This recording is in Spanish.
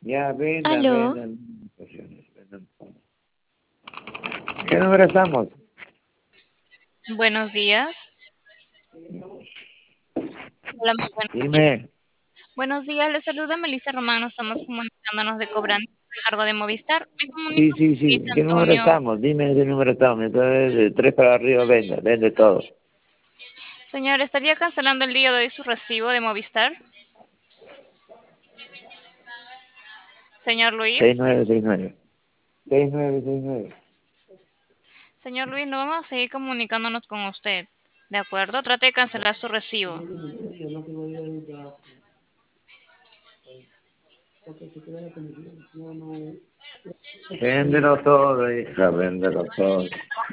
Ya, vendan, Aló, vendan. Vendan. ¿Qué número estamos? buenos días. Hola, muy buenos días. Dime. Buenos días, les saluda Melissa Romano. Estamos comunicándonos de Cobranza a cargo de Movistar. Me comunico Sí, con sí, Luis sí. ¿Qué número Antonio. estamos? Dime de qué número estamos. Entonces, de tres para arriba, venda, vende todo. Señor, ¿estaría cancelando el día de hoy su recibo de Movistar? Señor Luis. 6969. 6969. Señor Luis, no vamos a seguir comunicándonos con usted. ¿De acuerdo? Trate de cancelar su recibo. Véndelo todo, hija, véndelo todo.